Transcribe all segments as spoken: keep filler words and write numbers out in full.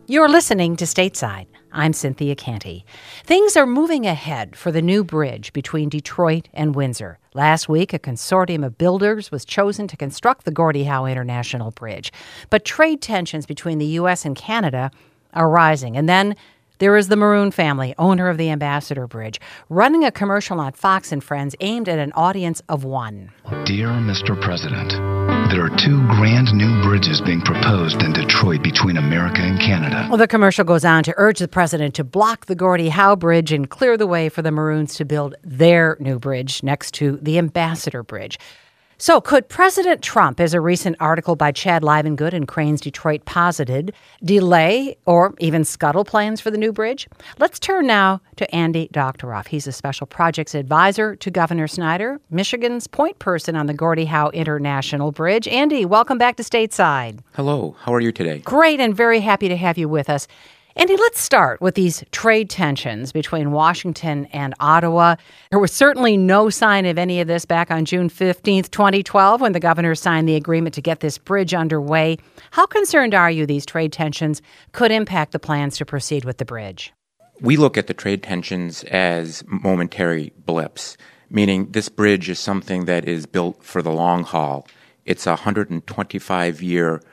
You're listening to Stateside. I'm Cynthia Canty. Things are moving ahead for the new bridge between Detroit and Windsor. Last week, a consortium of builders was chosen to construct the Gordie Howe International Bridge. But trade tensions between the U S and Canada are rising. And then there is the Maroon family, owner of the Ambassador Bridge, running a commercial on Fox and Friends aimed at an audience of one. Dear Mister President, there are two grand new bridges being proposed in Detroit between America and Canada. Well, the commercial goes on to urge the president to block the Gordie Howe Bridge and clear the way for the Maroons to build their new bridge next to the Ambassador Bridge. So could President Trump, as a recent article by Chad Livengood in Crain's Detroit posited, delay or even scuttle plans for the new bridge? Let's turn now to Andy Doctoroff. He's a special projects advisor to Governor Snyder, Michigan's point person on the Gordie Howe International Bridge. Andy, welcome back to Stateside. Hello. How are you today? Great, and very happy to have you with us. Andy, let's start with these trade tensions between Washington and Ottawa. There was certainly no sign of any of this back on June fifteenth, twenty twelve, when the governor signed the agreement to get this bridge underway. How concerned are you these trade tensions could impact the plans to proceed with the bridge? We look at the trade tensions as momentary blips, meaning this bridge is something that is built for the long haul. It's a one hundred twenty-five year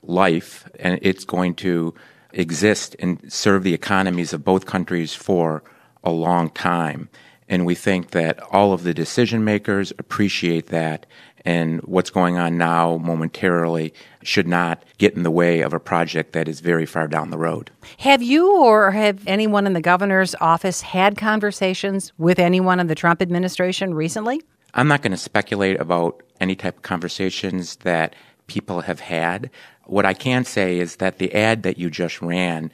life, and it's going to exist and serve the economies of both countries for a long time. And we think that all of the decision makers appreciate that, and what's going on now momentarily should not get in the way of a project that is very far down the road. Have you or have anyone in the governor's office had conversations with anyone in the Trump administration recently? I'm not going to speculate about any type of conversations that people have had. What I can say is that the ad that you just ran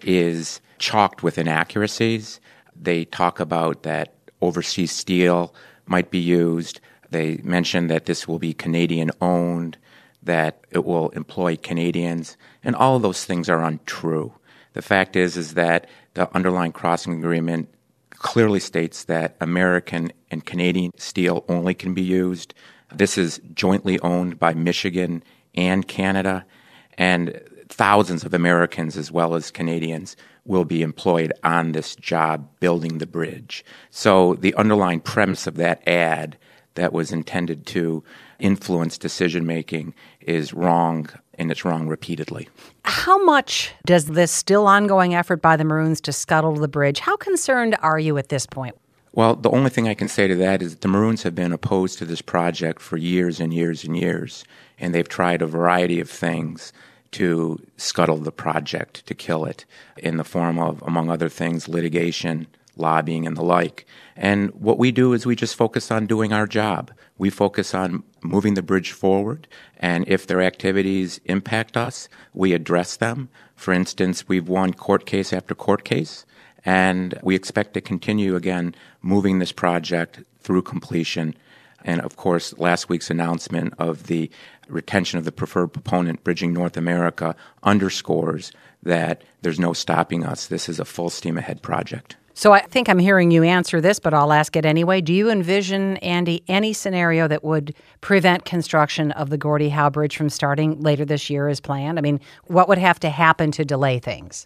is chalked with inaccuracies. They talk about that overseas steel might be used. They mention that this will be Canadian-owned, that it will employ Canadians, and all of those things are untrue. The fact is, is that the underlying crossing agreement clearly states that American and Canadian steel only can be used. This is jointly owned by Michigan and Canada, and thousands of Americans as well as Canadians will be employed on this job building the bridge. So the underlying premise of that ad that was intended to influence decision-making is wrong, and it's wrong repeatedly. How much does this still ongoing effort by the Maroons to scuttle the bridge, how concerned are you at this point? Well, the only thing I can say to that is the Maroons have been opposed to this project for years and years and years, and they've tried a variety of things to scuttle the project, to kill it, in the form of, among other things, litigation, lobbying, and the like. And what we do is we just focus on doing our job. We focus on moving the bridge forward, and if their activities impact us, we address them. For instance, we've won court case after court case, and we expect to continue, again, moving this project through completion. And, of course, last week's announcement of the retention of the preferred proponent, Bridging North America, underscores that there's no stopping us. This is a full steam ahead project. So I think I'm hearing you answer this, but I'll ask it anyway. Do you envision, Andy, any scenario that would prevent construction of the Gordie Howe Bridge from starting later this year as planned? I mean, what would have to happen to delay things?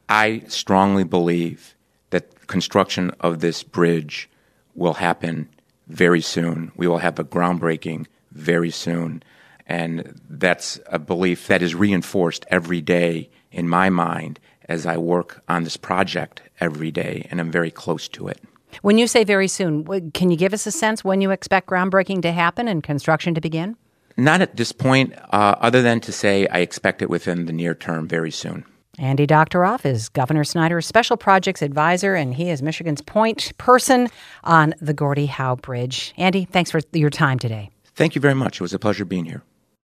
I strongly believe that construction of this bridge will happen very soon. We will have a groundbreaking very soon. And that's a belief that is reinforced every day in my mind as I work on this project every day, and I'm very close to it. When you say very soon, can you give us a sense when you expect groundbreaking to happen and construction to begin? Not at this point, uh, other than to say I expect it within the near term very soon. Andy Doctoroff is Governor Snyder's Special Projects Advisor, and he is Michigan's point person on the Gordie Howe Bridge. Andy, thanks for your time today. Thank you very much. It was a pleasure being here.